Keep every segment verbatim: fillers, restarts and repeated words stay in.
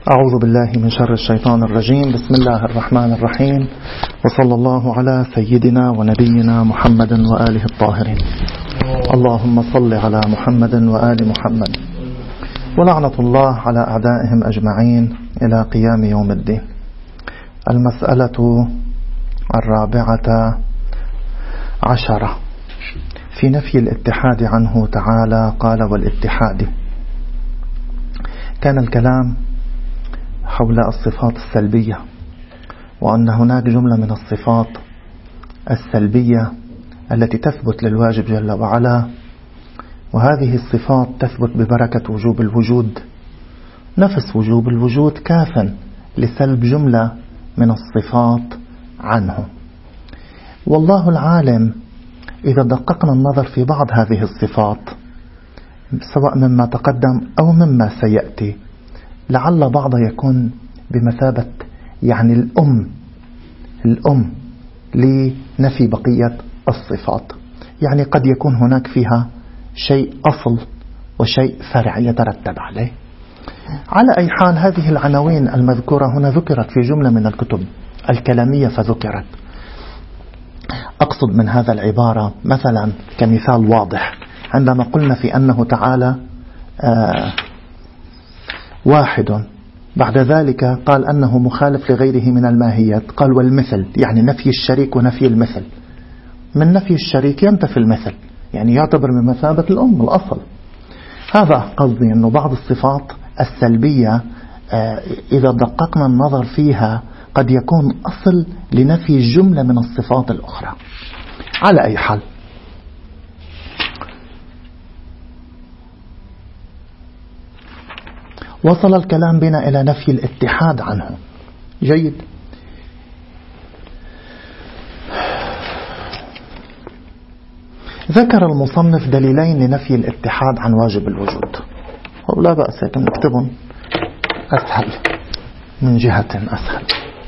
أعوذ بالله من شر الشيطان الرجيم. بسم الله الرحمن الرحيم، وصلى الله على سيدنا ونبينا محمد وآله الطاهرين. اللهم صل على محمد وآل محمد، ولعنة الله على أعدائهم أجمعين إلى قيام يوم الدين. المسألة الرابعة عشرة في نفي الاتحاد عنه تعالى. قال: والاتحاد. كان الكلام حول الصفات السلبية، وأن هناك جملة من الصفات السلبية التي تثبت للواجب جل وعلا، وهذه الصفات تثبت ببركة وجوب الوجود. نفس وجوب الوجود كافا لسلب جملة من الصفات عنه. والله العالم إذا دققنا النظر في بعض هذه الصفات، سواء مما تقدم أو مما سيأتي، لعل بعض يكون بمثابة يعني الأم الأم لنفي بقية الصفات. يعني قد يكون هناك فيها شيء أصل وشيء فرع يترتب عليه. على أي حال، هذه العناوين المذكورة هنا ذكرت في جملة من الكتب الكلامية فذكرت. أقصد من هذا العبارة مثلا كمثال واضح، عندما قلنا في أنه تعالى آه واحد، بعد ذلك قال أنه مخالف لغيره من الماهيات، قال والمثل، يعني نفي الشريك ونفي المثل. من نفي الشريك ينتفي المثل، يعني يعتبر من مثابة الأم الأصل. هذا قصدي، أنه بعض الصفات السلبية إذا دققنا النظر فيها قد يكون أصل لنفي جملة من الصفات الأخرى. على أي حال، وصل الكلام بنا إلى نفي الاتحاد عنه. جيد. ذكر المصنف دليلين لنفي الاتحاد عن واجب الوجود، ولا بأس لكن نكتبهم أسهل من جهة أسهل.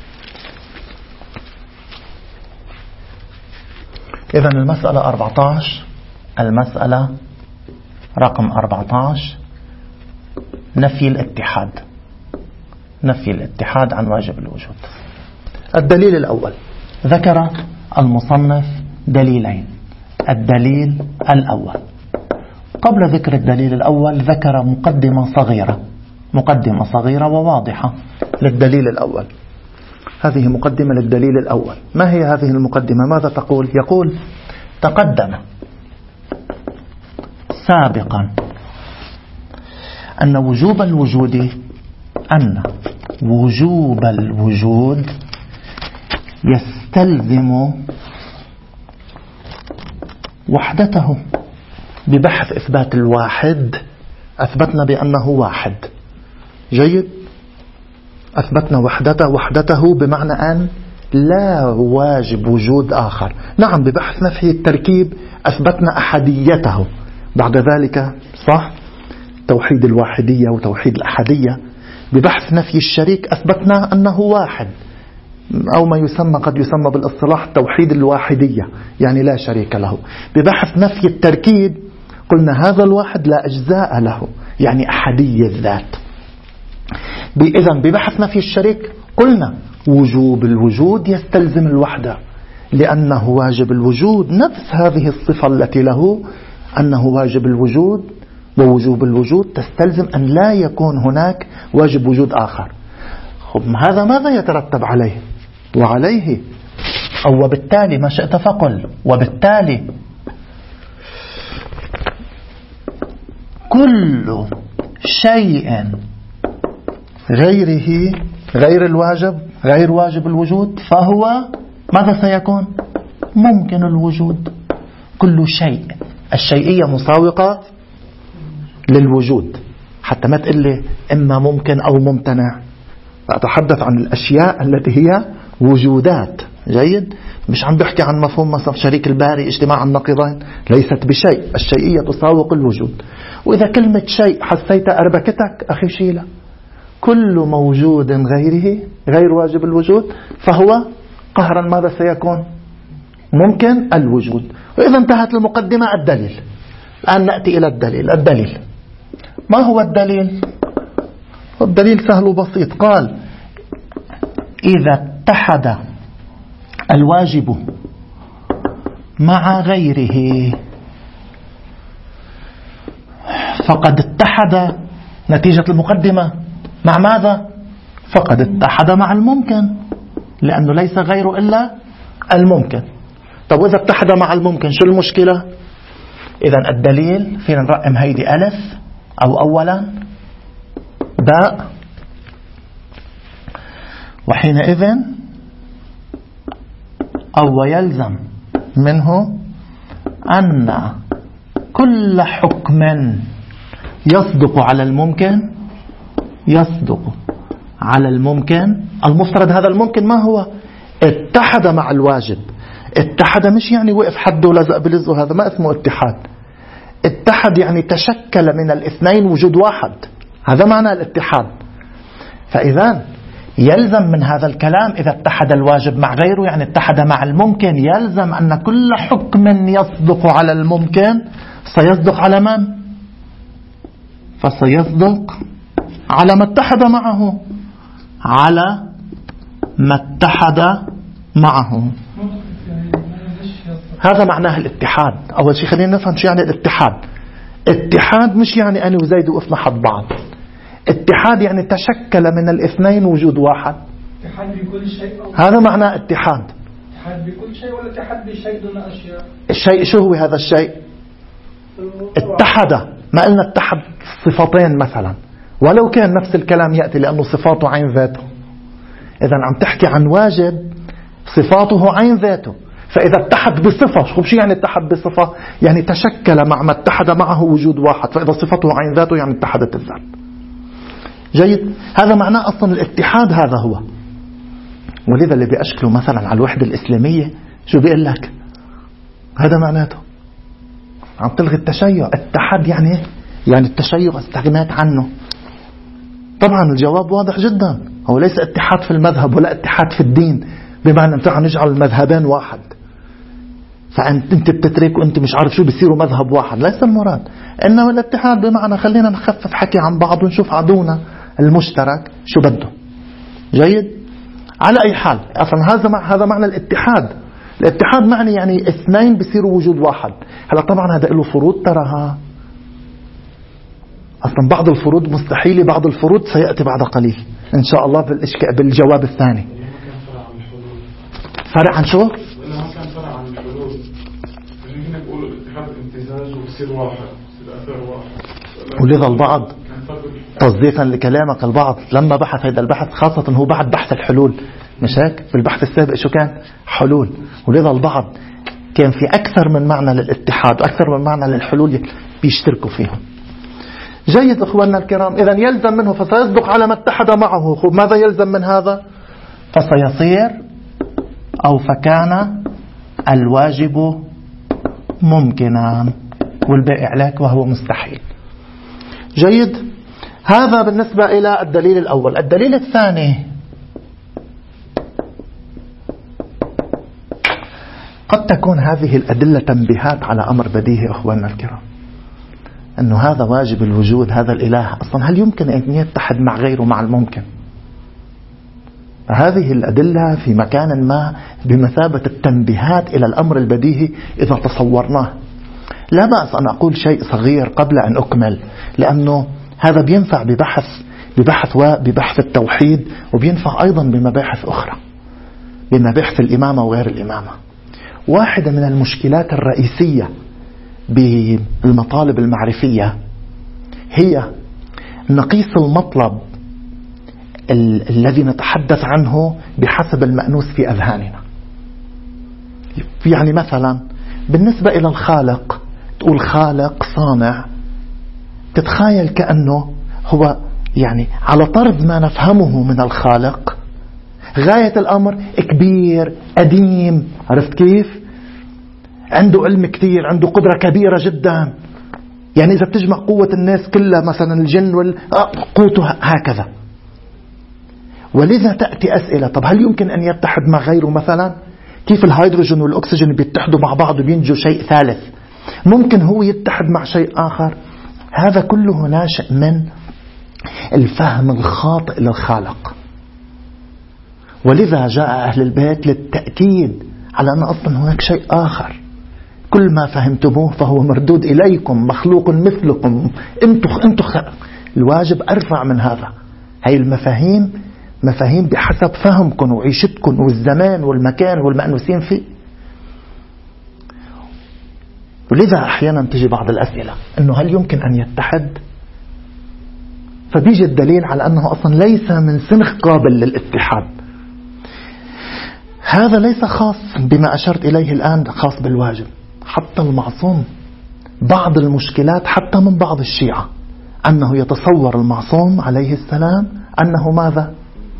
إذن المسألة أربعة عشر، المسألة رقم أربعة عشر، نفي الاتحاد نفي الاتحاد عن واجب الوجود. الدليل الأول، ذكر المصنف دليلين. الدليل الأول، قبل ذكر الدليل الأول ذكر مقدمة صغيرة مقدمة صغيرة وواضحة للدليل الأول. هذه مقدمة للدليل الأول. ما هي هذه المقدمة؟ ماذا تقول؟ يقول: تقدم سابقا أن وجوب الوجود أن وجوب الوجود يستلزم وحدته. ببحث إثبات الواحد أثبتنا بأنه واحد. جيد. أثبتنا وحدته وحدته بمعنى أن لا واجب وجود آخر. نعم، ببحث نفي التركيب أثبتنا أحديته. بعد ذلك صح توحيد الواحدية وتوحيد الأحدية. ببحث نفي الشريك أثبتنا أنه واحد، أو ما يسمى قد يسمى بالاصطلاح توحيد الواحدية، يعني لا شريك له. ببحث نفي التركيب قلنا هذا الواحد لا أجزاء له، يعني أحدية الذات. إذن ببحث نفي الشريك قلنا وجوب الوجود يستلزم الوحدة، لأنه واجب الوجود نفس هذه الصفة التي له، أنه واجب الوجود، ووجوب الوجود تستلزم أن لا يكون هناك واجب وجود آخر. خب هذا ماذا يترتب عليه؟ وعليه أو وبالتالي ما شئت فقل، وبالتالي كل شيء غيره غير الواجب غير واجب الوجود فهو ماذا سيكون؟ ممكن الوجود. كل شيء، الشيئية مساوقة للوجود، حتى ما تقول لي إما ممكن أو ممتنع. أتحدث عن الأشياء التي هي وجودات. جيد. مش عم بحكي عن مفهوم مثلا شريك الباري اجتماع النقيضين، ليست بشيء. الشيئية تساوق الوجود. وإذا كلمة شيء حسيت أربكتك أخي شيلة. كل موجود غيره غير واجب الوجود فهو قهرا ماذا سيكون؟ ممكن الوجود. وإذا انتهت المقدمة الدليل. الآن نأتي إلى الدليل. الدليل ما هو الدليل؟ الدليل سهل وبسيط. قال إذا اتحد الواجب مع غيره فقد اتحد، نتيجة المقدمة، مع ماذا؟ فقد اتحد مع الممكن، لأنه ليس غيره إلا الممكن. طب وإذا اتحد مع الممكن شو المشكلة؟ إذن الدليل فينا نرقم هيدي ألف أو أولا باء، وحينئذ أو ويلزم منه أن كل حكم يصدق على الممكن يصدق على الممكن المفترض هذا الممكن ما هو؟ اتحد مع الواجب. اتحد مش يعني وقف حده ولزق بلزقه، هذا ما اسمه اتحاد. اتحد يعني تشكل من الاثنين وجود واحد، هذا معنى الاتحاد. فإذا يلزم من هذا الكلام إذا اتحد الواجب مع غيره يعني اتحد مع الممكن، يلزم أن كل حكم يصدق على الممكن سيصدق على من؟ فسيصدق على ما اتحد معه، على ما اتحد معه. هذا معناه الاتحاد. أول شيء خلينا نفهم شو يعني الاتحاد. اتحاد مش يعني أنا وزيد وقفنا حد بعض. اتحاد يعني تشكل من الاثنين وجود واحد. اتحاد بكل شيء أو هذا معناه اتحاد. اتحاد بكل شيء ولا اتحاد بشيء دون أشياء؟ الشيء شو هو هذا الشيء؟ اتحد، ما قلنا اتحد صفتين مثلا، ولو كان نفس الكلام يأتي لأنه صفاته عين ذاته. إذا عم تحكي عن واجب صفاته عين ذاته، فإذا اتحد بصفة، شو يعني اتحد بصفة؟ يعني تشكل مع ما اتحد معه وجود واحد، فإذا صفته عين ذاته يعني اتحدت الذات. جيد، هذا معناه أصلا الاتحاد هذا هو. ولذا اللي بيأشكلوا مثلا على الوحدة الإسلامية شو بيقول لك؟ هذا معناته عم تلغي التشيع. اتحاد يعني يعني التشيع استغنيت عنه. طبعا الجواب واضح جدا، هو ليس اتحاد في المذهب ولا اتحاد في الدين بمعنى انت نجعل المذهبين واحد فانت انت بتترك وانت مش عارف شو بيصيروا مذهب واحد، ليس المراد. انما الاتحاد بمعنى خلينا نخفف حكي عن بعض ونشوف عدونا المشترك شو بده. جيد، على اي حال اصلا هذا مع هذا معنى الاتحاد. الاتحاد معني يعني اثنين بيصيروا وجود واحد. هلا طبعا هذا له فروض تراها، اصلا بعض الفروض مستحيله، بعض الفروض سياتي بعد قليل ان شاء الله بالاشكال بالجواب الثاني. فرع عن شو؟ لأنه ما كان فرع عن الحلول. عشان هنا بيقولوا الاتحاد امتزاج وبصير واحد، بصير أثر واحد. ولذا البعض تصديقا لكلامك البعض لما بحث هذا البحث، خاصة هو بعد بحث الحلول، مش هيك؟ في البحث السابق شو كان؟ حلول. ولذا البعض كان في أكثر من معنى للاتحاد وأكثر من معنى للحلول بيشتركوا فيهم. جيد أخواننا الكرام، إذن يلزم منه فسيصدق على ما اتحد معه. ماذا يلزم من هذا؟ فسيصير أو فكان الواجب ممكنا والباقي عليك وهو مستحيل. جيد، هذا بالنسبة إلى الدليل الأول. الدليل الثاني، قد تكون هذه الأدلة تنبيهات على أمر بديهي أخواننا الكرام، أنه هذا واجب الوجود، هذا الإله أصلا هل يمكن أن يتحد مع غيره مع الممكن؟ هذه الأدلة في مكان ما بمثابة التنبيهات إلى الأمر البديهي إذا تصورناه. لا بأس أن أقول شيء صغير قبل أن أكمل، لأنه هذا بينفع ببحث ببحث وببحث التوحيد، وبينفع أيضا بمباحث أخرى، بمباحث الإمامة وغير الإمامة. واحدة من المشكلات الرئيسية بالمطالب المعرفية هي نقيس المطلب ال- الذي نتحدث عنه بحسب المأنوس في أذهاننا. يعني مثلا بالنسبة إلى الخالق، تقول خالق صانع، تتخيل كأنه هو يعني على طرز ما نفهمه من الخالق غاية الأمر كبير قديم، عرفت كيف؟ عنده علم كثير، عنده قدرة كبيرة جدا. يعني إذا بتجمع قوة الناس كلها مثلا الجن والقوته هكذا. ولذا تأتي أسئلة، طب هل يمكن أن يتحد مع غيره مثلا؟ كيف الهيدروجين والأكسجين بيتحدوا مع بعض وبينجوا شيء ثالث؟ ممكن هو يتحد مع شيء آخر؟ هذا كله ناشئ من الفهم الخاطئ للخالق. ولذا جاء أهل البيت للتأكيد على أن أصلا هناك شيء آخر، كل ما فهمتموه فهو مردود إليكم، مخلوق مثلكم، انتم انتم الواجب أرفع من هذا. هاي المفاهيم مفاهيم بحسب فهمكم وعيشتكم والزمان والمكان والمأنوسين فيه. ولذا أحيانا تجي بعض الأسئلة أنه هل يمكن أن يتحد؟ فبيجي الدليل على أنه أصلا ليس من سنخ قابل للاتحاد. هذا ليس خاص بما أشرت إليه الآن خاص بالواجب، حتى المعصوم بعض المشكلات حتى من بعض الشيعة أنه يتصور المعصوم عليه السلام أنه ماذا؟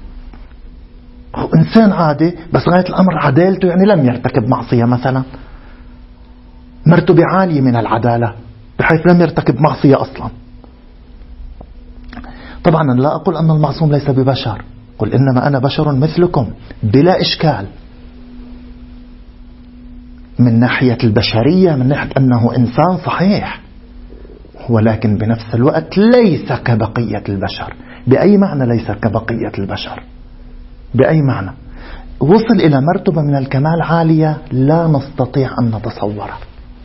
إنسان عادي، بس غاية الأمر عدالته يعني لم يرتكب معصية مثلا، مرتبة عالية من العدالة بحيث لم يرتكب معصية أصلا. طبعا أنا لا أقول أن المعصوم ليس ببشر، قل إنما أنا بشر مثلكم بلا إشكال من ناحية البشرية، من ناحية أنه إنسان صحيح، ولكن بنفس الوقت ليس كبقية البشر. بأي معنى ليس كبقية البشر؟ بأي معنى؟ وصل إلى مرتبة من الكمال عالية لا نستطيع أن نتصورها،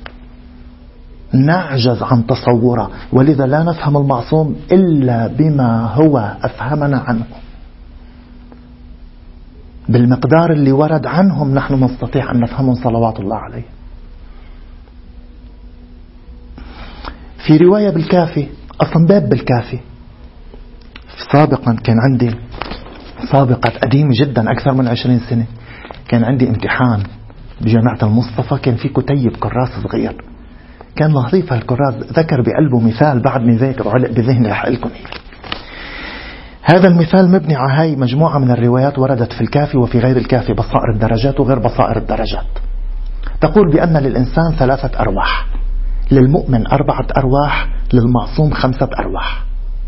نعجز عن تصوره، ولذا لا نفهم المعصوم إلا بما هو أفهمنا عنه بالمقدار اللي ورد عنهم، نحن نستطيع أن نفهمهم صلوات الله عليه. في رواية بالكافي، أصلا باب بالكافي سابقا كان عندي، سابقة قديمة جدا أكثر من عشرين سنة، كان عندي امتحان بجامعة المصطفى، كان في كتيب كراس صغير، كان لطيف هالكراس، ذكر بقلبه مثال بعد ما ذاكر وعلق بذهني رح لكم إيه. هذا المثال مبني على هاي مجموعة من الروايات وردت في الكافي وفي غير الكافي، بصائر الدرجات وغير بصائر الدرجات. تقول بأن للإنسان ثلاثة أرواح، للمؤمن أربعة أرواح، للمعصوم خمسة أرواح.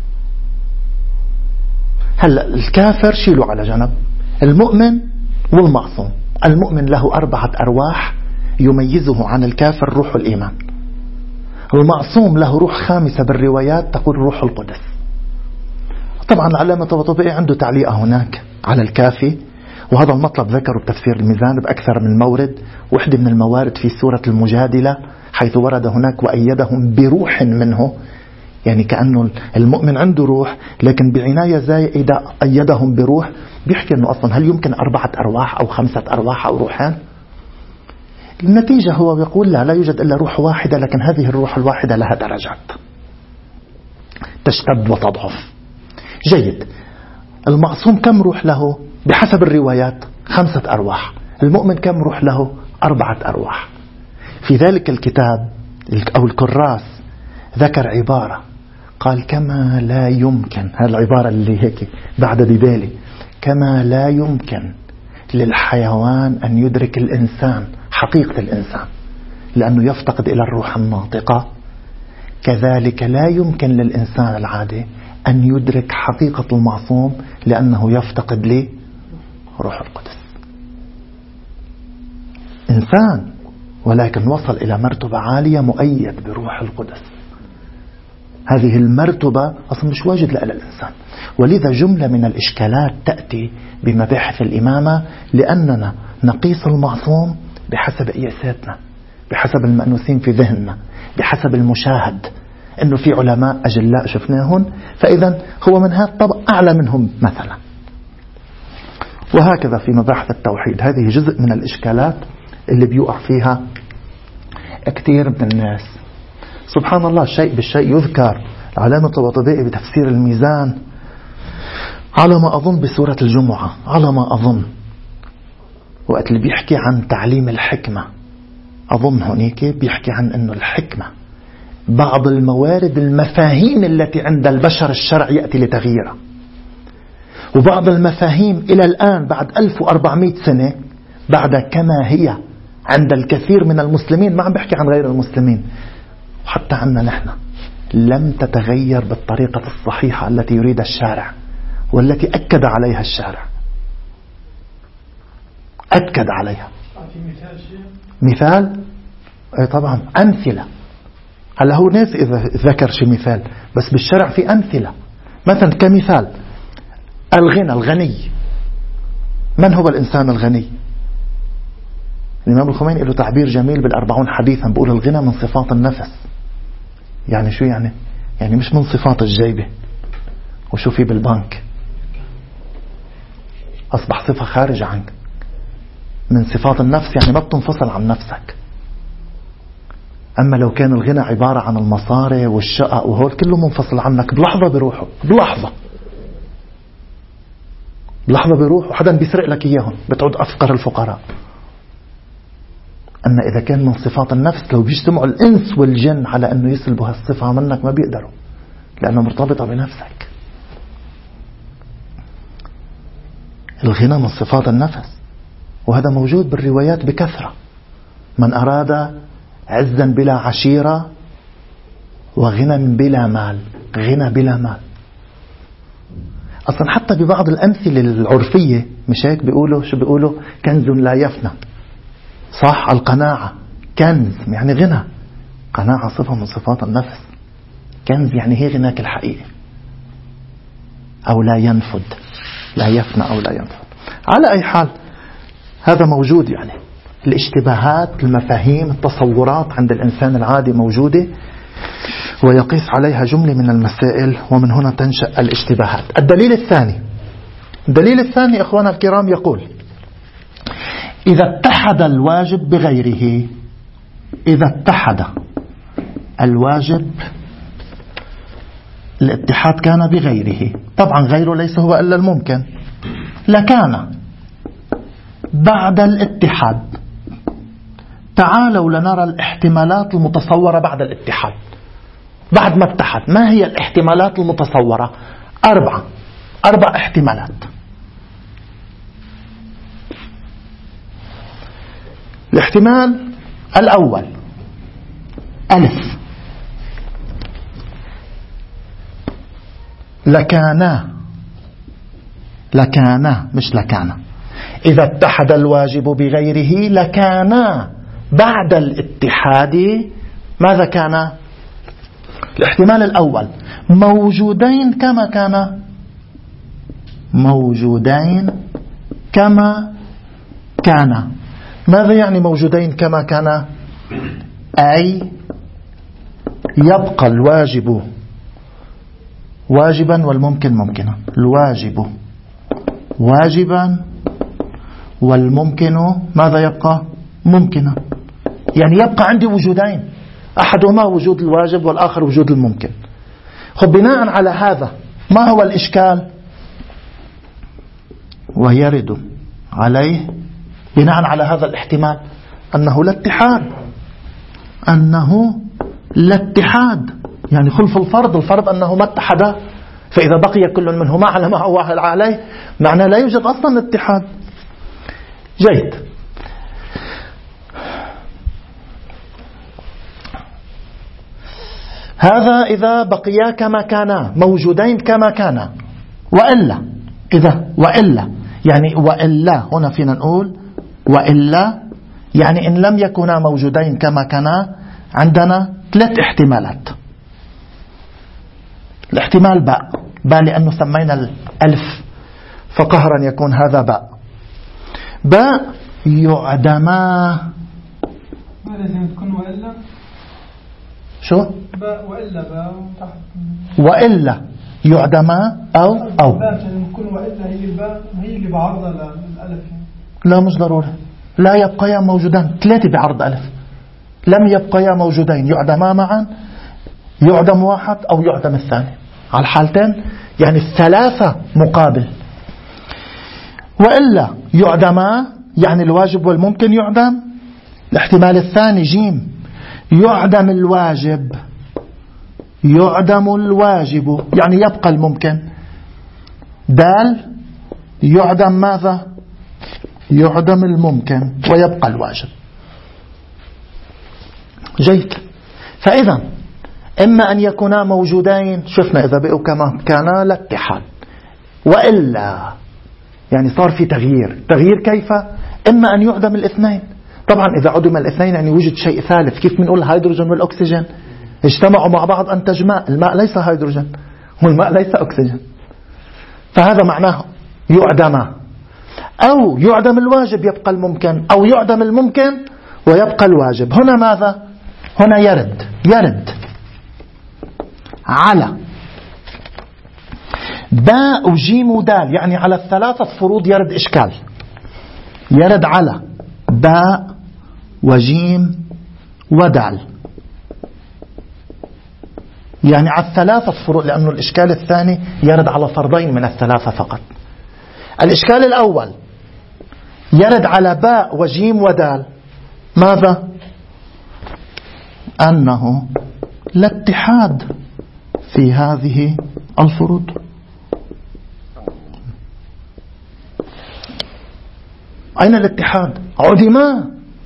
هلأ الكافر شيلوا على جنب، المؤمن والمعصوم. المؤمن له أربعة أرواح يميزه عن الكافر روح الإيمان. المعصوم له روح خامسة بالروايات تقول روح القدس. طبعا العلامة الطباطبائي عنده تعليقة هناك على الكافي، وهذا المطلب ذكره بتفسير الميزان بأكثر من مورد. وحدة من الموارد في سورة المجادلة حيث ورد هناك وأيدهم بروح منه، يعني كأنه المؤمن عنده روح لكن بعناية زائدة أيدهم بروح. بيحكي أنه أصلا هل يمكن أربعة أرواح أو خمسة أرواح أو روحان؟ النتيجة هو يقول لا لا يوجد إلا روح واحدة، لكن هذه الروح الواحدة لها درجات تشتد وتضعف. جيد. المعصوم كم روح له؟ بحسب الروايات خمسة أرواح. المؤمن كم روح له؟ أربعة أرواح. في ذلك الكتاب أو الكراس ذكر عبارة قال كما لا يمكن، هذه العبارة اللي هيك بعد ببالي، كما لا يمكن للحيوان أن يدرك الإنسان حقيقة الإنسان لأنه يفتقد إلى الروح الناطقة، كذلك لا يمكن للإنسان العادي أن يدرك حقيقة المعصوم لأنه يفتقد لي روح القدس. إنسان ولكن وصل إلى مرتبة عالية مؤيد بروح القدس. هذه المرتبة أصلا مش واجد لها الإنسان. ولذا جملة من الإشكالات تأتي بمباحث الإمامة، لأننا نقيس المعصوم بحسب قياساتنا، بحسب المأنوسين في ذهننا، بحسب المشاهد، إنه في علماء أجلاء شفناهم فإذا هو من هذا الطبق أعلى منهم مثلا. وهكذا في مباحث التوحيد. هذه جزء من الإشكالات اللي بيوقع فيها كثير من الناس. سبحان الله، الشيء بالشيء يذكر. العلامة الطباطبائي بتفسير الميزان على ما أظن بسورة الجمعة، على ما أظن وقت اللي بيحكي عن تعليم الحكمة، أظن هناك بيحكي عن أنه الحكمة بعض الموارد المفاهيم التي عند البشر الشرع يأتي لتغييرها، وبعض المفاهيم إلى الآن بعد ألف وأربعمائة سنة بعد كما هي عند الكثير من المسلمين، ما عم بحكي عن غير المسلمين، وحتى عنا نحن لم تتغير بالطريقة الصحيحة التي يريد الشارع والتي أكد عليها الشارع، أكد عليها. مثال؟ أي طبعا أمثلة. هلا هو ناس إذا ذكر شي مثال، بس بالشرع في أمثلة مثلا كمثال الغنى، الغني، من هو الإنسان الغني؟ الإمام الخميني له تعبير جميل بالأربعون حديثا، بقول الغنى من صفات النفس. يعني شو يعني؟ يعني مش من صفات الجيبة وشو في بالبنك، أصبح صفة خارجة عنك، من صفات النفس، يعني ما بتنفصل عن نفسك. أما لو كان الغنى عبارة عن المصاري والشقق وهول كله منفصل عنك، بلحظة بيروحوا، بلحظة بلحظة بيروح وحدا بيسرق لك إياهم، بتعود أفقر الفقراء. أما إذا كان من صفات النفس، لو بيجتمعوا الإنس والجن على أنه يسلبوا هالصفة منك ما بيقدروا، لأنه مرتبطة بنفسك. الغنى من صفات النفس، وهذا موجود بالروايات بكثرة. من أراد عزا بلا عشيرة وغنى بلا مال، غنى بلا مال. أصلا حتى ببعض الأمثلة العرفية مش هيك بيقولوا، شو بيقولوا؟ كنز لا يفنى. صح، القناعة كنز يعني غنى، قناعة صفة من صفات النفس. كنز يعني هي غناك الحقيقي، أو لا ينفد، لا يفنى أو لا ينفد. على أي حال هذا موجود، يعني الاشتباهات، المفاهيم، التصورات عند الإنسان العادي موجودة، ويقيس عليها جملة من المسائل، ومن هنا تنشأ الاشتباهات. الدليل الثاني، الدليل الثاني إخوانا الكرام يقول: إذا اتحد الواجب بغيره، إذا اتحد الواجب، الاتحاد كان بغيره، طبعا غيره ليس هو إلا الممكن، لكان بعد الاتحاد. تعالوا لنرى الاحتمالات المتصورة بعد الاتحاد. بعد ما اتحد، ما هي الاحتمالات المتصورة؟ أربعة أربع احتمالات. الاحتمال الأول ألف، لكانا، لكانا مش لكانا. إذا اتحد الواجب بغيره لكانا بعد الاتحاد ماذا كان؟ الاحتمال الأول موجودين كما كان، موجودين كما كان. ماذا يعني موجودين كما كان؟ أي يبقى الواجب واجبا والممكن ممكنا، الواجب واجبا والممكن ماذا يبقى؟ ممكنا. يعني يبقى عندي وجودين، أحدهما وجود الواجب والآخر وجود الممكن. خب بناء على هذا ما هو الإشكال؟ ويرد عليه بناء على هذا الاحتمال أنه لا اتحاد، أنه لا اتحاد، يعني خلف الفرض، الفرض أنه ما اتحدا، فإذا بقي كل منهما على ما هو عليه معناه لا يوجد أصلا اتحاد. جيد. هذا إذا بقيا كما كانا، موجودين كما كانا. وإلا إذا وإلا يعني وإلا هنا فينا نقول وإلا يعني إن لم يكونا موجودين كما كانا عندنا ثلاث احتمالات. الاحتمال باء، باء لأنه سمينا الألف فقهرا يكون هذا باء. باء يعدما، ما لازم تكون وإلا؟ شو؟ باء وإلا، باء تحت وإلا يعدما أو أو باء تكون وإلا هي الباء هي اللي بعرضها للألف. لا مش ضروري، لا يبقيا موجودان، ثلاثة بعرض ألف. لم يبقيا موجودين، يعدما معا، يعدم واحد أو يعدم الثاني، على الحالتين يعني الثلاثة مقابل. وإلا يعدما يعني الواجب والممكن يعدم. الاحتمال الثاني جيم يعدم الواجب، يعدم الواجب يعني يبقى الممكن. دال يعدم ماذا؟ يعدم الممكن ويبقى الواجب. جيد. فإذا إما أن يكونا موجودين، شفنا إذا بقوا كما كانا لا اتحاد، وإلا يعني صار في تغيير. تغيير كيف؟ إما أن يعدم الاثنين. طبعا إذا عدم الاثنين يعني وجد شيء ثالث. كيف بنقول الهيدروجين والأكسجين اجتمعوا مع بعض أنتج ماء، الماء ليس هيدروجين والماء ليس أكسجين، فهذا معناه يعدم، أو يعدم الواجب يبقى الممكن، أو يعدم الممكن ويبقى الواجب. هنا ماذا؟ هنا يرد يرد على باء وجيم ودال، يعني على الثلاثة فروض يرد إشكال. يرد على باء وجيم ودال، يعني على الثلاثة فروض، لأنه الإشكال الثاني يرد على فرضين من الثلاثة فقط. الإشكال الأول يرد على باء وجيم ودال، ماذا؟ أنه لا اتحاد في هذه الفروض. أين الاتحاد؟ عدما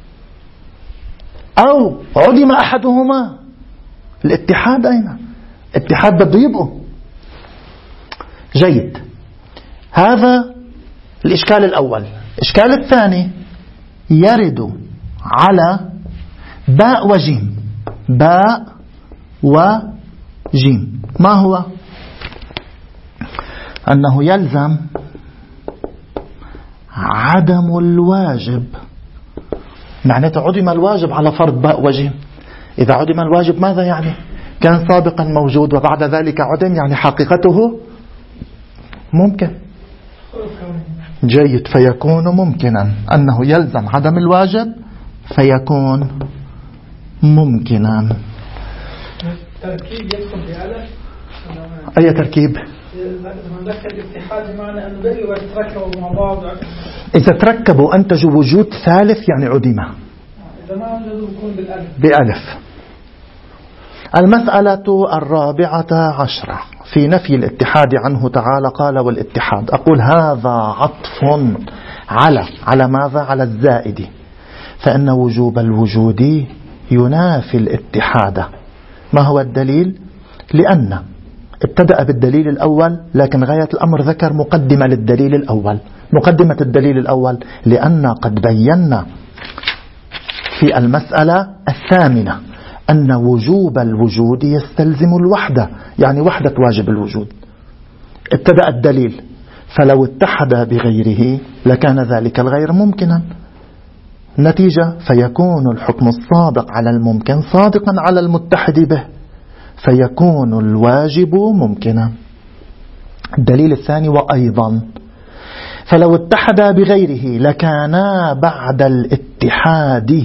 أو عدم أحدهما. الاتحاد أين؟ اتحاد بده يبقوا. جيد، هذا الإشكال الأول. الإشكال الثاني يرد على باء وجيم. باء وجيم ما هو؟ أنه يلزم عدم الواجب. معناته عدم الواجب على فرض باء وجيم. إذا عدم الواجب ماذا يعني؟ كان سابقا موجود وبعد ذلك عدم، يعني حقيقته ممكن. جيد، فيكون ممكنا. أنه يلزم عدم الواجب فيكون ممكنا. تركيب يدخل بألف. أي تركيب؟ ذكر الاتحاد بمعنى أنه بقوا يتركبوا مع بعض. إذا تركبوا أنتجوا وجود ثالث يعني عدمة. إذا ما وجدوا يكون بالألف. بألف. المسألة الرابعة عشرة في نفي الاتحاد عنه تعالى. قال والاتحاد، أقول هذا عطف على على ماذا؟ على الزائد، فإن وجوب الوجود ينافي الاتحاد. ما هو الدليل؟ لأن ابتدأ بالدليل الأول، لكن غاية الأمر ذكر مقدمة للدليل الأول. مقدمة الدليل الأول لأن قد بينا في المسألة الثامنة أن وجوب الوجود يستلزم الوحدة، يعني وحدة واجب الوجود. ابتدأ الدليل، فلو اتحد بغيره لكان ذلك الغير ممكنا. نتيجة فيكون الحكم الصادق على الممكن صادقا على المتحد به، فيكون الواجب ممكنا. الدليل الثاني وأيضا فلو اتحد بغيره لكانا بعد الاتحاد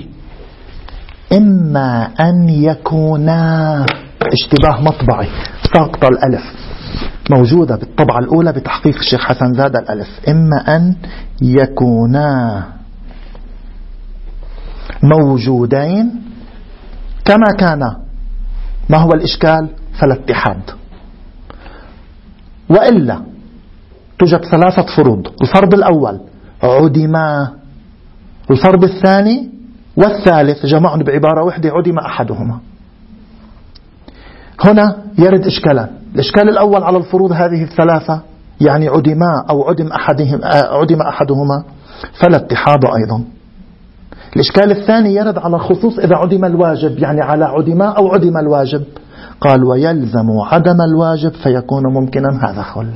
إما أن يكونا، اشتباه مطبعي، ساقط الألف موجودة بالطبعة الأولى بتحقيق الشيخ حسن زاد الألف، إما أن يكونا موجودين كما كان. ما هو الإشكال؟ فلا اتحاد. وإلا توجد ثلاثة فروض. الفرض الأول عدما، الفرض الثاني والثالث جمعهم بعبارة واحدة عدم أحدهما. هنا يرد إشكالان. الإشكال الأول على الفروض هذه الثلاثة، يعني عدما أو عدم أحدهم عدم أحدهما فلا اتحاد أيضا. الإشكال الثاني يرد على خصوص إذا عدم الواجب، يعني على عدما أو عدم الواجب. قال ويلزم عدم الواجب فيكون ممكنا. هذا خلف.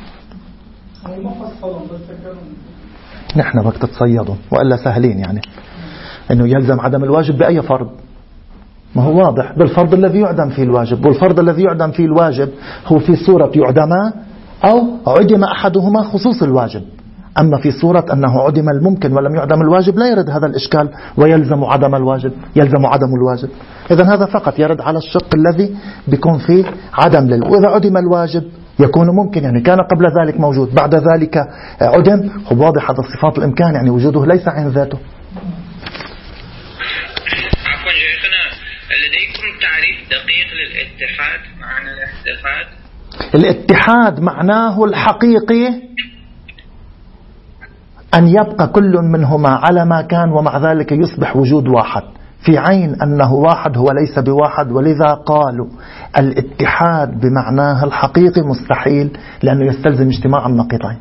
نحن وقت تصيدوا وإلا سهلين، يعني أنه يلزم عدم الواجب بأي فرض؟ ما هو واضح، بالفرض الذي يعدم فيه الواجب. والفرض الذي يعدم فيه الواجب هو في صورة يعدما أو عدم أحدهما خصوص الواجب. أما في صورة أنه عدم الممكن ولم يعدم الواجب لا يرد هذا الإشكال ويلزم عدم الواجب، يلزم عدم الواجب. إذن هذا فقط يرد على الشق الذي بيكون فيه عدم لل... وإذا عدم الواجب يكون ممكن، يعني كان قبل ذلك موجود بعد ذلك عدم. هو واضح هذا صفات الإمكان، يعني وجوده ليس عن ذاته. عفوا شيخنا، لديكم تعريف دقيق للاتحاد؟ معنى الاتحاد الاتحاد معناه الحقيقي أن يبقى كل منهما على ما كان ومع ذلك يصبح وجود واحد، في عين أنه واحد هو ليس بواحد. ولذا قالوا الاتحاد بمعناه الحقيقي مستحيل، لأنه يستلزم اجتماع النقيضين،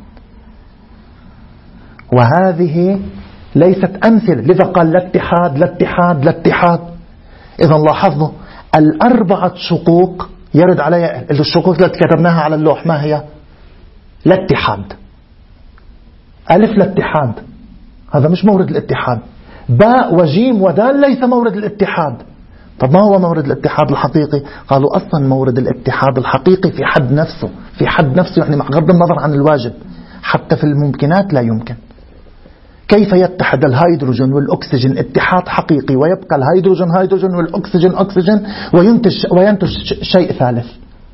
وهذه ليست أمثلة. لذا قال لا اتحاد لا اتحاد لا اتحاد. إذا لاحظوا الأربعة شقوق يرد علي الشروط التي كتبناها على اللوح ما هي؟ الاتحاد. ألف الاتحاد، هذا مش مورد الاتحاد. باء وجيم ودال ليس مورد الاتحاد. طب ما هو مورد الاتحاد الحقيقي؟ قالوا أصلا مورد الاتحاد الحقيقي في حد نفسه، في حد نفسه يعني مع غض النظر عن الواجب. حتى في الممكنات لا يمكن. كيف يتحد الهيدروجين والأكسجين اتحاد حقيقي ويبقى الهيدروجين هيدروجين والأكسجين أكسجين وينتج, وينتج شيء ثالث؟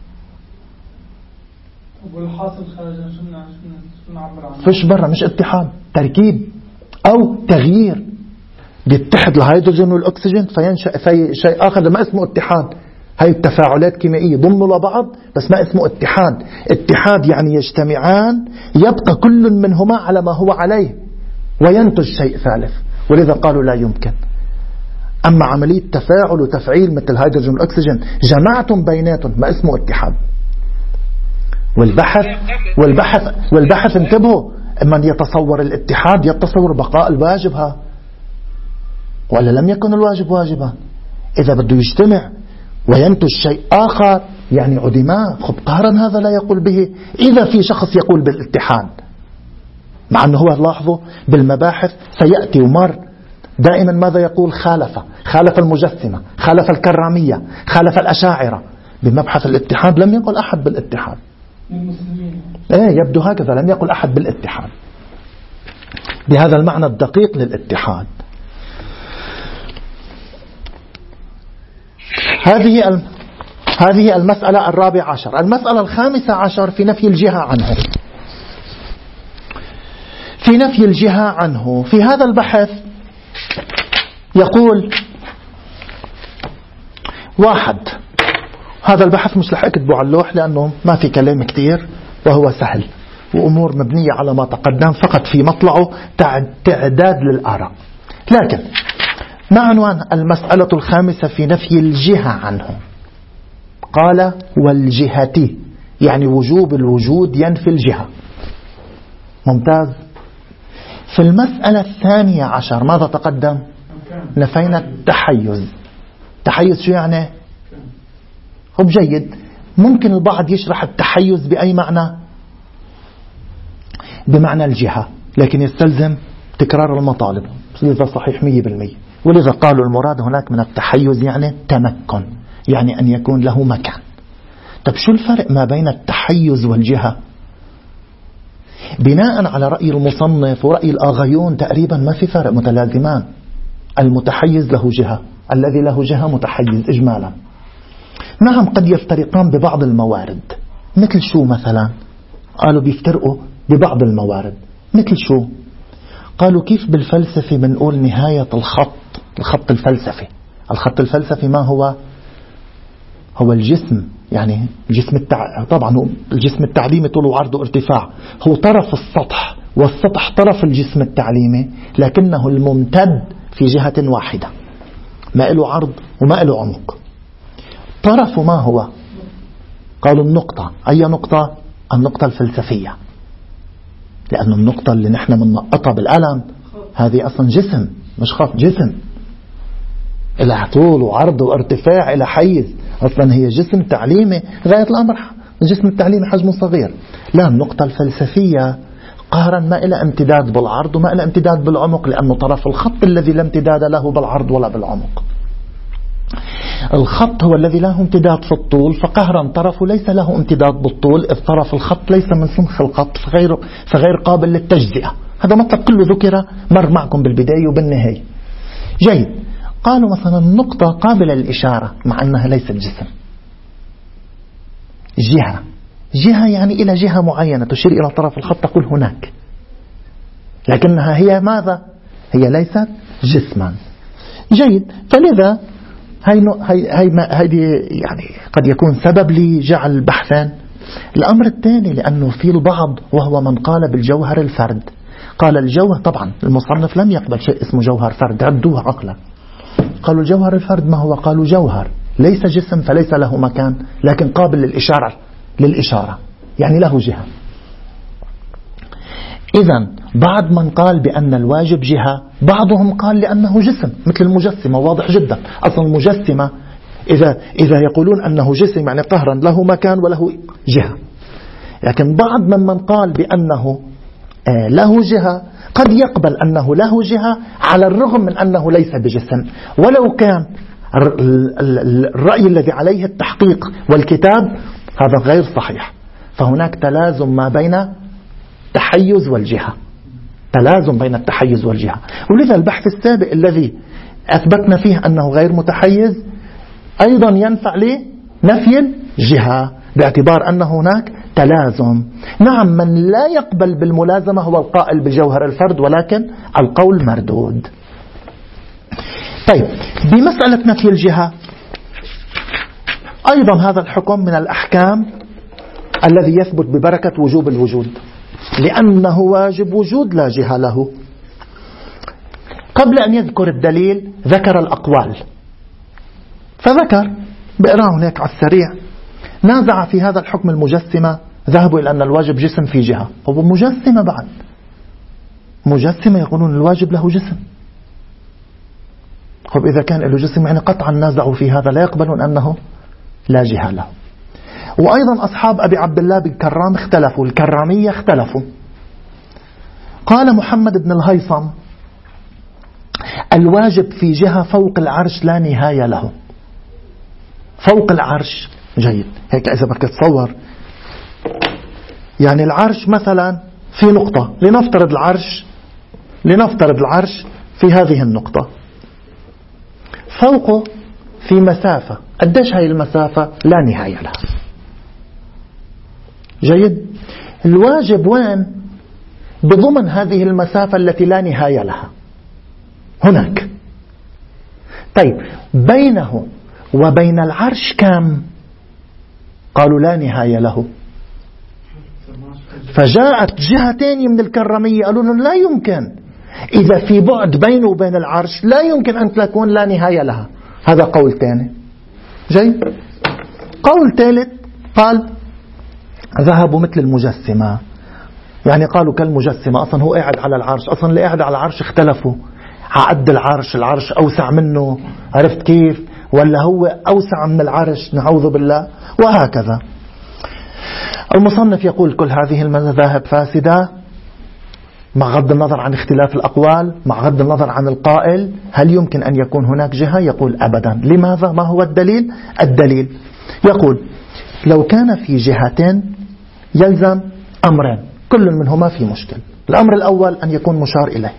والحاصل خارجا شو نعبر عنه؟ فيش برا، مش اتحاد، تركيب أو تغيير. بيتحد الهيدروجين والأكسجين فينشأ في شيء آخر ما اسمه اتحاد. هاي التفاعلات كيميائية ضموا لبعض بس ما اسمه اتحاد. اتحاد يعني يجتمعان يبقى كل منهما على ما هو عليه وينتج شيء ثالث، ولذا قالوا لا يمكن. أما عملية تفاعل وتفعيل مثل الهيدروجين والأكسجين جمعتم بيناتهم ما اسمه اتحاد. والبحث والبحث والبحث انتبهوا، من يتصور الاتحاد يتصور بقاء الواجب، ها ولا لم يكن الواجب واجبا. إذا بده يجتمع وينتج شيء آخر يعني عدما. خب قهرا هذا لا يقول به. إذا في شخص يقول بالاتحاد، مع أنه هو لاحظوا بالمباحث سيأتي ومر دائما ماذا يقول؟ خالف خالف المجسمة، خالف الكرامية، خالف الأشاعرة. بمبحث الاتحاد لم يقل أحد بالاتحاد. المسلمين ايه يبدو هكذا، لم يقل أحد بالاتحاد بهذا المعنى الدقيق للاتحاد. هذه الم... هذه المسألة الرابعة عشر. المسألة الخامسة عشر في نفي الجهة عنه. في نفي الجهة عنه في هذا البحث يقول واحد، هذا البحث مش رح أكتبه على اللوح لأنه ما في كلام كتير وهو سهل وأمور مبنية على ما تقدم، فقط في مطلعه تعداد للآراء. لكن ما عنوان المسألة الخامسة في نفي الجهة عنه؟ قال والجهة، يعني وجوب الوجود ينفي الجهة. ممتاز. في المسألة الثانية عشر ماذا تقدم؟ نفينا التحيز. تحيز شو يعني؟ خب جيد. ممكن البعض يشرح التحيز بأي معنى؟ بمعنى الجهة، لكن يستلزم تكرار المطالب، لذا صحيح مية بالمية. ولذا قالوا المراد هناك من التحيز يعني تمكن، يعني أن يكون له مكان. طب شو الفرق ما بين التحيز والجهة؟ بناء على رأي المصنف ورأي الآغيون تقريبا ما في فرق، متلازمان. المتحيز له جهة، الذي له جهة متحيز إجمالا. نعم قد يفترقان ببعض الموارد. مثل شو مثلا؟ قالوا بيفترقوا ببعض الموارد. مثل شو؟ قالوا كيف بالفلسفة بنقول نهاية الخط، الخط الفلسفي. الخط الفلسفي ما هو؟ هو الجسم، يعني الجسم التع... طبعا هو الجسم التعليمي طوله وعرضه وارتفاع، هو طرف السطح، والسطح طرف الجسم التعليمي لكنه الممتد في جهة واحدة، ما له عرض وما له عمق. طرف ما هو؟ قالوا النقطة. أي نقطة؟ النقطة الفلسفية، لأن النقطة اللي نحن بننقطها بالقلم هذه أصلا جسم مش خط، جسم إلى طول وعرض وارتفاع إلى حيز، أصلا هي جسم تعليمي غاية الأمر. الجسم التعليمي حجمه صغير. لا، النقطة الفلسفية قهرا ما إلى امتداد بالعرض وما إلى امتداد بالعمق، لأنه طرف الخط الذي لا امتداد له بالعرض ولا بالعمق. الخط هو الذي له امتداد في الطول، فقهرا طرفه ليس له امتداد بالطول، إذ طرف الخط ليس من سمخ الخط فغير, فغير قابل للتجزئة. هذا مطلب كله ذكر مر معكم بالبداية وبالنهاية. جيد. قالوا مثلا النقطة قابلة للإشارة مع أنها ليست جسم. جهة، جهة يعني إلى جهة معينة تشير إلى طرف الخط، تقول هناك، لكنها هي ماذا؟ هي ليست جسما. جيد. فلذا هاي هاي هاي هذه يعني قد يكون سبب لجعل البحثين. الأمر الثاني لأنه في البعض وهو من قال بالجوهر الفرد، قال الجوهر، طبعا المصنف لم يقبل شيء اسمه جوهر فرد، ردوه عقلا. قالوا الجوهر الفرد ما هو؟ قالوا جوهر ليس جسم فليس له مكان، لكن قابل للإشارة للإشارة يعني له جهة. إذن بعض من قال بأن الواجب جهة، بعضهم قال لأنه جسم مثل المجسمة. واضح جدا. أصلا المجسمة إذا, إذا يقولون أنه جسم يعني قهرا له مكان وله جهة. لكن بعض ممن قال بأنه له جهة قد يقبل أنه له جهة على الرغم من أنه ليس بجسم، ولو كان الرأي الذي عليه التحقيق والكتاب هذا غير صحيح. فهناك تلازم ما بين التحيز والجهة، تلازم بين التحيز والجهة. ولذا البحث السابق الذي أثبتنا فيه أنه غير متحيز أيضا ينفع لنفي الجهة باعتبار أن هناك تلازم. نعم، من لا يقبل بالملازمة هو القائل بجوهر الفرد، ولكن القول مردود. طيب، بمسألة نفي الجهة أيضا هذا الحكم من الأحكام الذي يثبت ببركة وجوب الوجود، لأنه واجب وجود لا جهة له. قبل أن يذكر الدليل ذكر الأقوال، فذكر بقرأه هناك على السريع. نازع في هذا الحكم المجسمة، ذهبوا إلى أن الواجب جسم في جهة. هو مجسمة بعد، مجسمة يقولون الواجب له جسم. طب إذا كان له جسم يعني قطعا نازعوا في هذا، لا يقبلون أنه لا جهة له. وأيضا أصحاب أبي عبد الله بن كرام اختلفوا، الكرامية اختلفوا. قال محمد بن الهيثم الواجب في جهة فوق العرش لا نهاية له. فوق العرش، جيد، هيك إذا بدك تتصور يعني العرش مثلا في نقطة، لنفترض العرش لنفترض العرش في هذه النقطة، فوقه في مسافة، قديش هاي المسافة؟ لا نهاية لها. جيد. الواجب وين؟ بضمن هذه المسافة التي لا نهاية لها، هناك. طيب، بينه وبين العرش كم؟ قالوا لا نهاية له. فجاءت جهتين من الكرامية قالوا لهم لا يمكن، إذا في بعد بينه وبين العرش لا يمكن أن تكون لا نهاية لها. هذا قول ثاني. جيد. قول ثالث قال ذهبوا مثل المجسمة، يعني قالوا كالمجسمة، أصلا هو قاعد على العرش، أصلا اللي قاعد على العرش اختلفوا عقد العرش، العرش أوسع منه، عرفت كيف؟ ولا هو أوسع من العرش، نعوذ بالله، وهكذا. المصنف يقول كل هذه المذاهب فاسدة مع غض النظر عن اختلاف الأقوال، مع غض النظر عن القائل. هل يمكن أن يكون هناك جهة؟ يقول أبدا. لماذا؟ ما هو الدليل؟ الدليل يقول لو كان في جهتين يلزم أمرين كل منهما في مشكل. الأمر الأول أن يكون مشار إليه،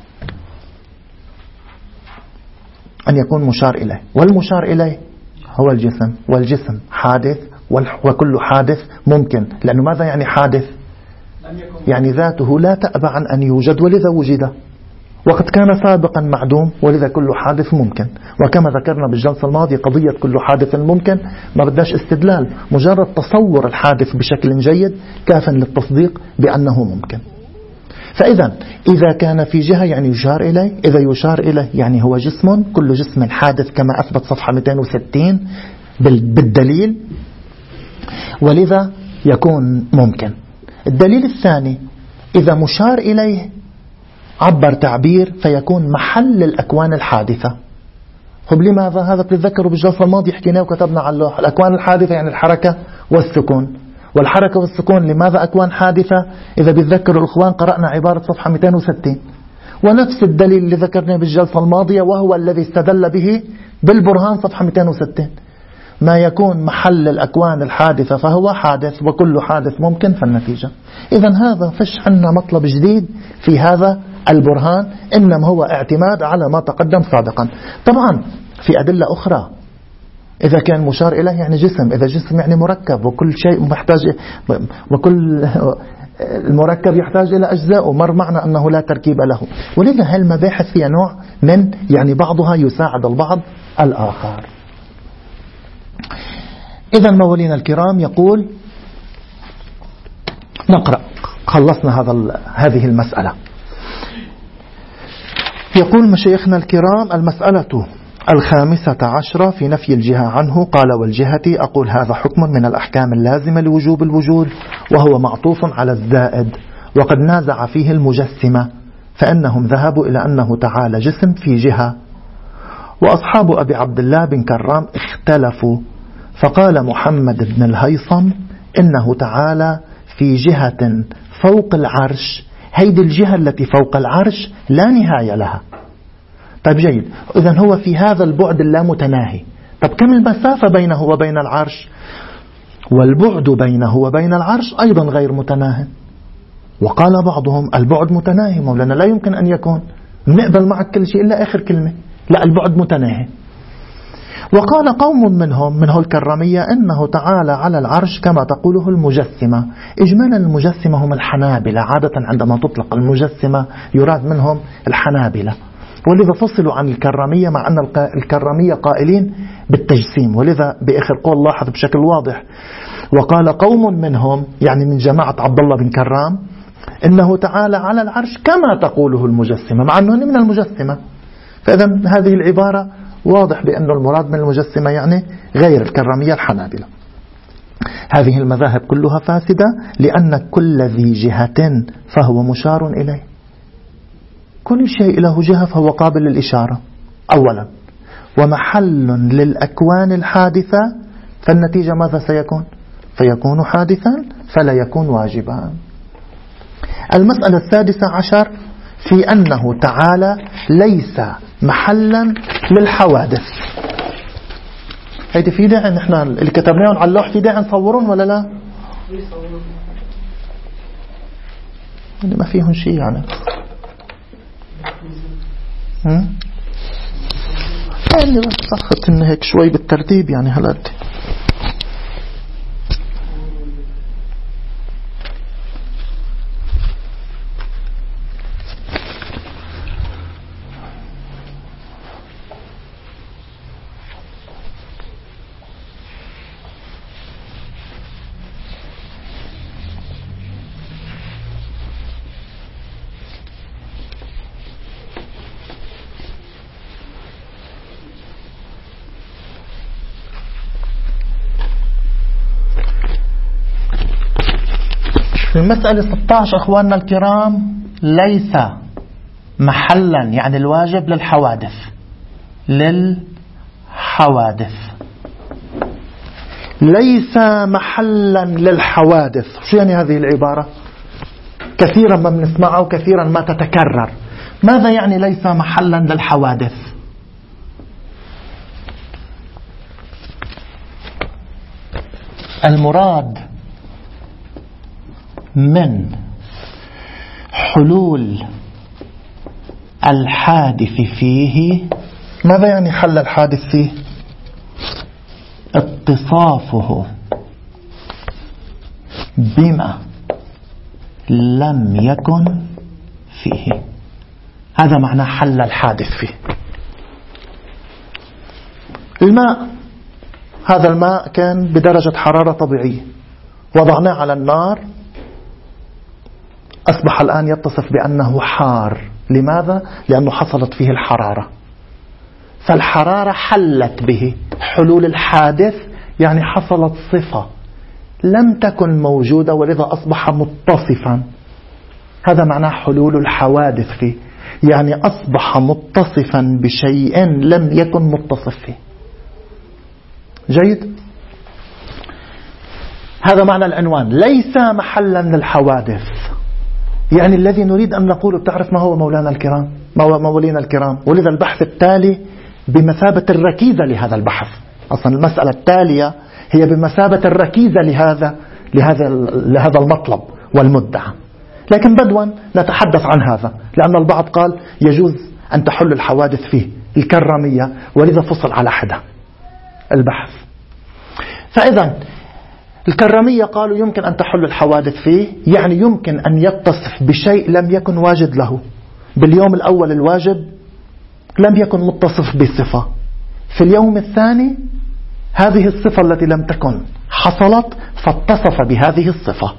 أن يكون مشار إليه، والمشار إليه هو الجسم، والجسم حادث، وكل حادث ممكن. لأنه ماذا يعني حادث؟ يعني ذاته لا تأبى عن أن يوجد، ولذا وجد، وقد كان سابقا معدوم، ولذا كل حادث ممكن. وكما ذكرنا بالجلسة الماضية قضية كل حادث ممكن ما بداش استدلال، مجرد تصور الحادث بشكل جيد كافٍ للتصديق بأنه ممكن. فإذا إذا كان في جهة يعني يشار إليه، إذا يشار إليه يعني هو جسم، كل جسم حادث كما أثبت صفحة مئتين وستين بالدليل، ولذا يكون ممكن. الدليل الثاني إذا مشار إليه عبر تعبير فيكون محل الأكوان الحادثة. طب لماذا؟ هذا بتتذكروا بالجلسة الماضية حكيناه وكتبنا على اللوح. الأكوان الحادثة يعني الحركة والسكون، والحركة والسكون لماذا أكوان حادثة؟ إذا بتذكروا الإخوان قرأنا عبارة صفحة مئتين وستين، ونفس الدليل اللي ذكرناه بالجلسة الماضية وهو الذي استدل به بالبرهان صفحة مئتين وستين، ما يكون محل الأكوان الحادثة فهو حادث، وكل حادث ممكن فالنتيجة. إذا هذا فش عنا مطلب جديد في هذا البرهان، إنما هو اعتماد على ما تقدم سابقا. طبعا في أدلة أخرى، إذا كان مشار إليه يعني جسم، إذا جسم يعني مركب، وكل شيء محتاج، وكل المركب يحتاج إلى أجزاء، مر معنا أنه لا تركيب له. ولذا هالمباحث فيها نوع من يعني بعضها يساعد البعض الآخر. إذا موالينا الكرام يقول نقرأ، خلصنا هذا هذه المسألة. يقول مشايخنا الكرام المسألة الخامسة عشرة في نفي الجهة عنه. قال والجهة أقول هذا حكم من الأحكام اللازمة لوجوب الوجود، وهو معطوف على الزائد، وقد نازع فيه المجسمة، فإنهم ذهبوا إلى أنه تعالى جسم في جهة، وأصحاب أبي عبد الله بن كرام اختلفوا، فقال محمد بن الهيثم إنه تعالى في جهة فوق العرش، هيدي الجهة التي فوق العرش لا نهاية لها. طيب جيد، إذن هو في هذا البعد اللامتناهي. طب كم المسافة بينه وبين العرش؟ والبعد بينه وبين العرش أيضا غير متناهي. وقال بعضهم البعد متناهي، مولانا لا يمكن أن يكون، نقبل معك كل شيء إلا آخر كلمة، لا البعد متناهي. وقال قوم منهم من الكرامية إنه تعالى على العرش كما تقوله المجسمة. إجمالا المجسمة هم الحنابلة، عادة عندما تطلق المجسمة يراد منهم الحنابلة، ولذا فصلوا عن الكرامية مع أن الكرامية قائلين بالتجسيم. ولذا بآخر قول لاحظ بشكل واضح وقال قوم منهم، يعني من جماعة عبد الله بن كرام، إنه تعالى على العرش كما تقوله المجسمة، مع أنه من المجسمة. فإذا هذه العبارة واضح بأن المراد من المجسمة يعني غير الكرامية الحنابلة. هذه المذاهب كلها فاسدة، لأن كل ذي جهة فهو مشار إليه. كل شيء له جهة فهو قابل للإشارة أولا، ومحل للأكوان الحادثة، فالنتيجة ماذا سيكون؟ فيكون حادثا فلا يكون واجبا. المسألة السادسة عشر في أنه تعالى ليس محلا للحوادث. هيدي في داعي نحن اللي كتبناهم على اللوح في داعي نصورون ولا لا؟ ما فيهم شيء يعني. هم؟ يعني بس صخت إن هيك شوي بالترتيب يعني هلأت. في المسألة ستة عشر أخواننا الكرام ليس محلا يعني الواجب للحوادث للحوادث ليس محلا للحوادث. شو يعني هذه العبارة؟ كثيرا ما بنسمعها وكثيرا ما تتكرر. ماذا يعني ليس محلا للحوادث؟ المراد من حلول الحادث فيه، ماذا يعني حل الحادث فيه؟ اتصافه بما لم يكن فيه. هذا معنى حل الحادث فيه. الماء، هذا الماء كان بدرجة حرارة طبيعية، وضعناه على النار، أصبح الآن يتصف بأنه حار. لماذا؟ لأنه حصلت فيه الحرارة، فالحرارة حلت به. حلول الحادث يعني حصلت صفة لم تكن موجودة ولذا أصبح متصفا. هذا معنى حلول الحوادث فيه، يعني أصبح متصفا بشيء لم يكن متصف فيه. جيد؟ هذا معنى العنوان، ليس محلا للحوادث. يعني الذي نريد أن نقوله، بتعرف ما هو مولانا الكرام، ما هو مولينا الكرام، ولذا البحث التالي بمثابة الركيزة لهذا البحث. أصلا المسألة التالية هي بمثابة الركيزة لهذا لهذا لهذا المطلب والمدعى. لكن بدوا نتحدث عن هذا، لأن البعض قال يجوز أن تحل الحوادث فيه الكرامية، ولذا فصل على حدة البحث. فإذا الكرامية قالوا يمكن أن تحل الحوادث فيه، يعني يمكن أن يتصف بشيء لم يكن واجد له. باليوم الأول الواجب لم يكن متصف بصفة، في اليوم الثاني هذه الصفة التي لم تكن حصلت فاتصف بهذه الصفة.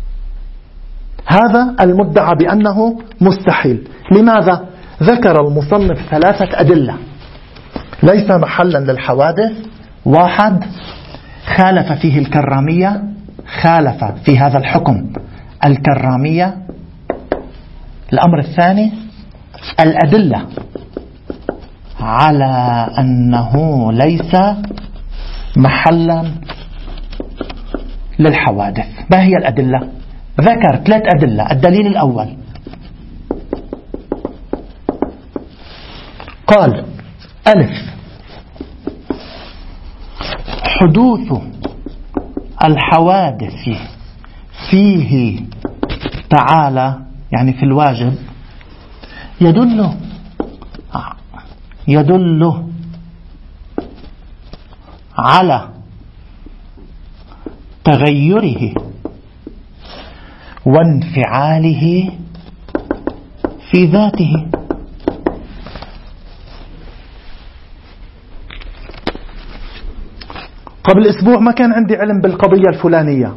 هذا المدعى بأنه مستحيل. لماذا؟ ذكر المصنف ثلاثة أدلة. ليس محلا للحوادث، واحد خالف فيه الكرامية، خالف في هذا الحكم الكرامية. الأمر الثاني الأدلة على أنه ليس محلا للحوادث. ما هي الأدلة؟ ذكر ثلاث أدلة. الدليل الأول قال ألف حدوث الحوادث فيه تعالى يعني في الواجب يدل يدل على تغيره وانفعاله في ذاته. قبل أسبوع ما كان عندي علم بالقضية الفلانية،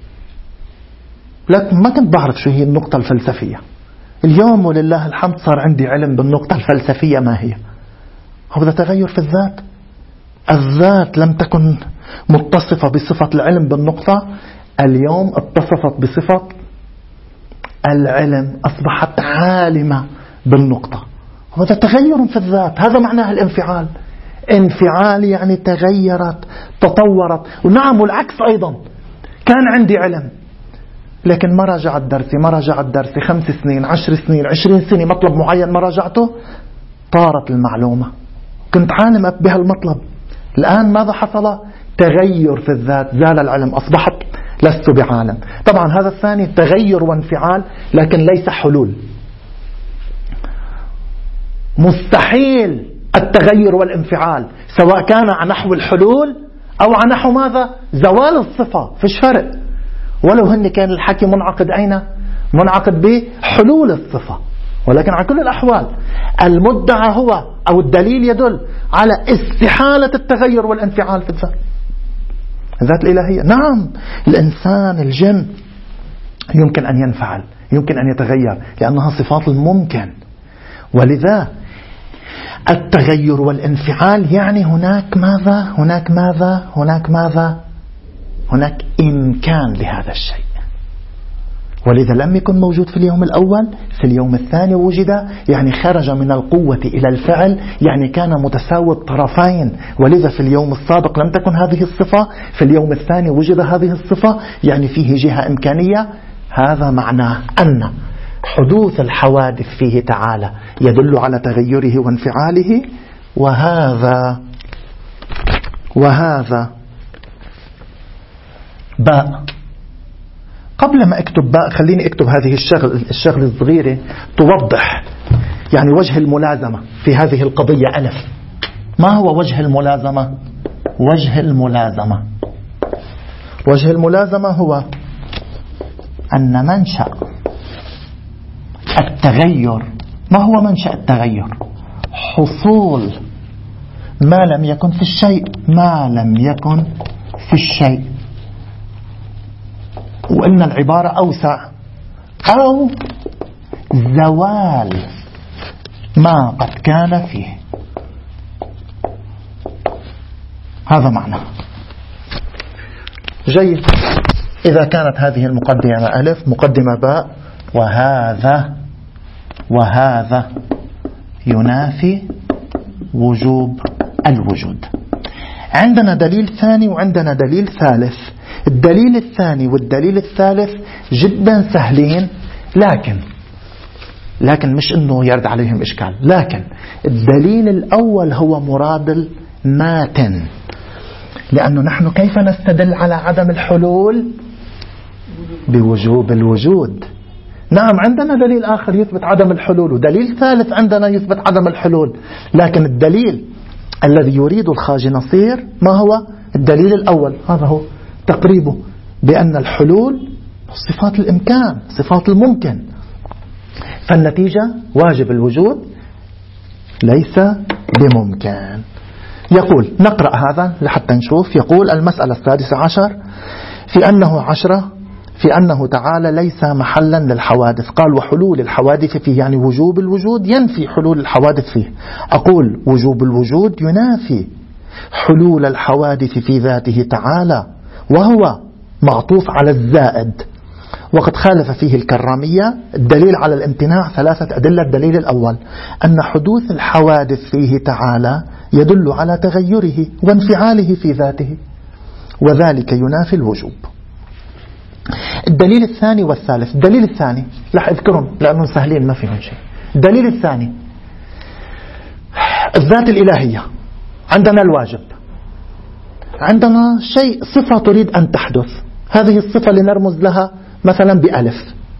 لكن ما كنت بعرف شو هي النقطة الفلسفية. اليوم ولله الحمد صار عندي علم بالنقطة الفلسفية ما هي. هذا تغير في الذات. الذات لم تكن متصفة بصفة العلم بالنقطة، اليوم اتصفت بصفة العلم، أصبحت عالمة بالنقطة. هذا تغير في الذات، هذا معناه الانفعال. انفعال يعني تغيرت تطورت. ونعم والعكس أيضا، كان عندي علم لكن ما راجعت درسي ما راجعت درسي خمس سنين عشر سنين عشرين سنة مطلب معين ما راجعته، طارت المعلومة. كنت عالم بهالمطلب، الآن ماذا حصل؟ تغير في الذات، زال العلم، أصبحت لست بعالم. طبعا هذا الثاني تغير وانفعال لكن ليس حلول. مستحيل التغير والانفعال سواء كان عن نحو الحلول أو عن نحو ماذا؟ زوال الصفة، فيش فرق. ولو هن كان الحكي منعقد أين؟ منعقد بحلول الصفة، ولكن على كل الأحوال المدعى هو أو الدليل يدل على استحالة التغير والانفعال في الذات، الذات الإلهية. نعم الإنسان الجن يمكن أن ينفعل، يمكن أن يتغير لأنها صفات الممكن. ولذا التغير والانفعال يعني هناك ماذا؟ هناك ماذا؟ هناك ماذا؟ هناك إمكان لهذا الشيء. ولذا لم يكن موجود في اليوم الأول، في اليوم الثاني وجد، يعني خرج من القوة إلى الفعل، يعني كان متساوي الطرفين. ولذا في اليوم السابق لم تكن هذه الصفة، في اليوم الثاني وجد هذه الصفة، يعني فيه جهة إمكانية. هذا معناه أن حدوث الحوادث فيه تعالى يدل على تغيره وانفعاله. وهذا وهذا باء. قبل ما اكتب باء خليني اكتب هذه الشغل الشغل الصغيرة توضح يعني وجه الملازمة في هذه القضية. ألف، ما هو وجه الملازمة؟ وجه الملازمة وجه الملازمة هو أن منشأ التغير، ما هو منشأ التغير؟ حصول ما لم يكن في الشيء، ما لم يكن في الشيء. وقلنا العبارة أوسع، أو زوال ما قد كان فيه. هذا معنى جيد. إذا كانت هذه المقدمة ألف، مقدمة باء، وهذا وهذا ينافي وجوب الوجود. عندنا دليل ثاني وعندنا دليل ثالث. الدليل الثاني والدليل الثالث جدا سهلين، لكن لكن مش انه يرد عليهم اشكال، لكن الدليل الاول هو مراد الماتن. لانه نحن كيف نستدل على عدم الحلول؟ بوجوب الوجود. نعم عندنا دليل آخر يثبت عدم الحلول، ودليل ثالث عندنا يثبت عدم الحلول، لكن الدليل الذي يريد الخاجي نصير ما هو؟ الدليل الأول، هذا هو تقريبه بأن الحلول صفات الإمكان، صفات الممكن. فالنتيجة واجب الوجود ليس بممكن. يقول نقرأ هذا لحتى نشوف. يقول المسألة السادسة عشر في أنه عشرة في أنه تعالى ليس محلا للحوادث. قال وحلول الحوادث فيه، يعني وجوب الوجود ينفي حلول الحوادث فيه. أقول وجوب الوجود ينافي حلول الحوادث في ذاته تعالى، وهو معطوف على الزائد. وقد خالف فيه الكرامية. الدليل على الامتناع ثلاثة أدلة. الدليل الأول أن حدوث الحوادث فيه تعالى يدل على تغيره وانفعاله في ذاته، وذلك ينافي الوجوب. الدليل الثاني والثالث. الدليل الثاني لا أذكرهم لأنهم سهلين ما فيهم شيء. الدليل الثاني الذات الإلهية. عندنا الواجب، عندنا شيء صفة تريد أن تحدث، هذه الصفة لنرمز لها مثلا بألف،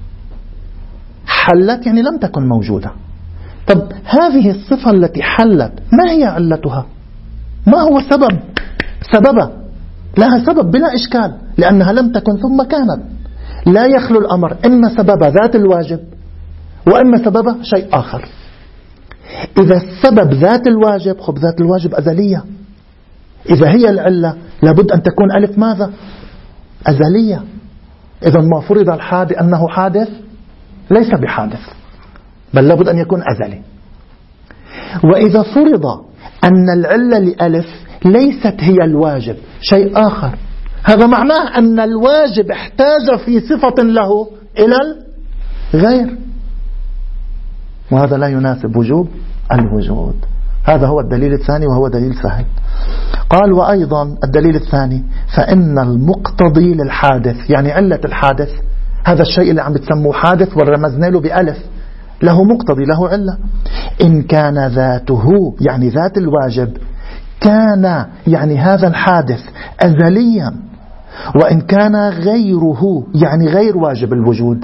حلت يعني لم تكن موجودة. طب هذه الصفة التي حلت ما هي علتها؟ ما هو سبب سببها؟ لها سبب بلا إشكال، لأنها لم تكن ثم كانت. لا يخلو الأمر إما سبب ذات الواجب وإما سبب شيء آخر. إذا السبب ذات الواجب، خب ذات الواجب أزلية. إذا هي العلة لابد أن تكون ألف ماذا؟ أزلية. إذا ما فرض الحادث أنه حادث ليس بحادث، بل لابد أن يكون أزلي. وإذا فرض أن العلة لألف ليست هي الواجب، شيء آخر، هذا معناه أن الواجب احتاج في صفة له إلى الغير، وهذا لا يناسب وجوب الوجود. هذا هو الدليل الثاني وهو دليل سهل. قال وأيضا الدليل الثاني فإن المقتضي للحادث، يعني علة الحادث، هذا الشيء اللي عم بتسموه حادث ورمزنا له بألف، له مقتضي، له علة. إن كان ذاته يعني ذات الواجب، كان يعني هذا الحادث أزليا، وإن كان غيره يعني غير واجب الوجود،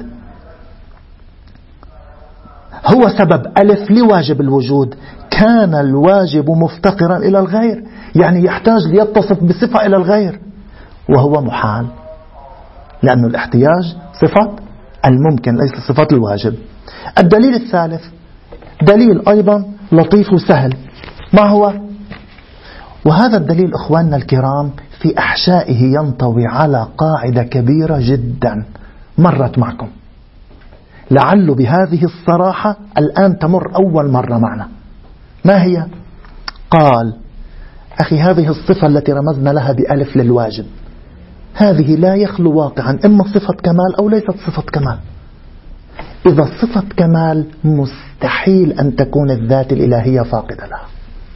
هو سبب ألف لواجب الوجود، كان الواجب مفتقرا إلى الغير، يعني يحتاج ليتصف بصفة إلى الغير، وهو محال، لأن الاحتياج صفة الممكن ليس صفة الواجب. الدليل الثالث دليل أيضا لطيف وسهل. ما هو؟ وهذا الدليل إخواننا الكرام في أحشائه ينطوي على قاعدة كبيرة جدا مرت معكم، لعل بهذه الصراحة الآن تمر أول مرة معنا. ما هي؟ قال أخي هذه الصفة التي رمزنا لها بألف للواجب، هذه لا يخلو واقعا إما صفة كمال أو ليست صفة كمال. إذا صفة كمال مستحيل أن تكون الذات الإلهية فاقدة لها،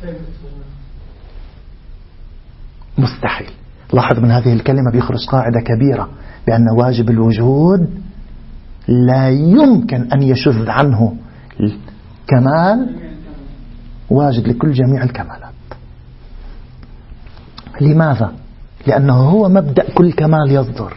مستحيل. لاحظ من هذه الكلمة بيخرج قاعدة كبيرة بأن واجب الوجود لا يمكن أن يشذ عنه الكمال، واجب لكل جميع الكمالات. لماذا؟ لأنه هو مبدأ كل كمال يصدر.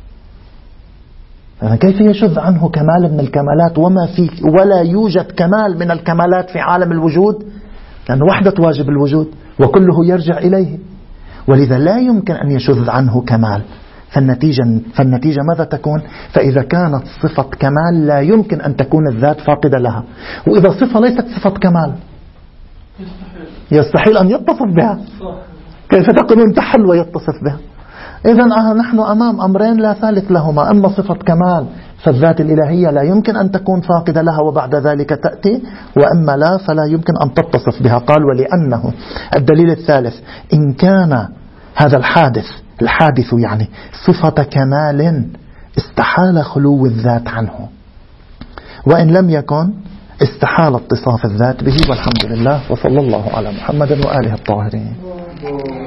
كيف يشذ عنه كمال من الكمالات وما فيه ولا يوجد كمال من الكمالات في عالم الوجود؟ لأن وحدة واجب الوجود وكله يرجع إليه، ولذا لا يمكن أن يشذ عنه كمال. فالنتيجة, فالنتيجة ماذا تكون؟ فإذا كانت صفة كمال لا يمكن أن تكون الذات فاقدة لها، وإذا صفة ليست صفة كمال يستحيل أن يتصف بها. كيف تقولون تحل ويتصف بها؟ إذن نحن أمام أمرين لا ثالث لهما، أما صفة كمال فالذات الإلهية لا يمكن أن تكون فاقدة لها وبعد ذلك تأتي، وأما لا فلا يمكن أن تتصف بها. قال ولأنه الدليل الثالث إن كان هذا الحادث الحادث يعني صفة كمال استحال خلو الذات عنه، وإن لم يكن استحال اتصاف الذات به. والحمد لله، وصلى الله على محمد وآله الطاهرين.